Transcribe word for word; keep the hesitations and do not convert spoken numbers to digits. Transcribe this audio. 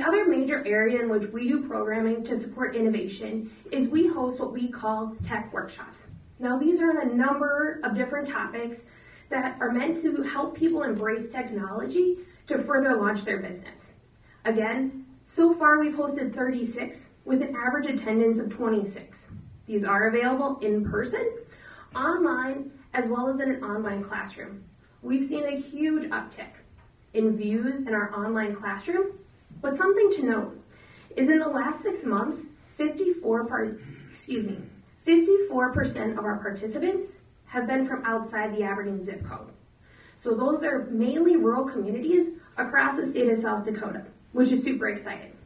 other major area in which we do programming to support innovation is we host what we call tech workshops. Now, these are on a number of different topics that are meant to help people embrace technology to further launch their business. Again, so far we've hosted thirty-six with an average attendance of twenty-six. These are available in person, online, as well as in an online classroom. We've seen a huge uptick in views in our online classroom, but something to note is in the last six months, fifty-four part, excuse me, fifty-four percent of our participants have been from outside the Aberdeen zip code. So those are mainly rural communities across the state of South Dakota, which is super exciting.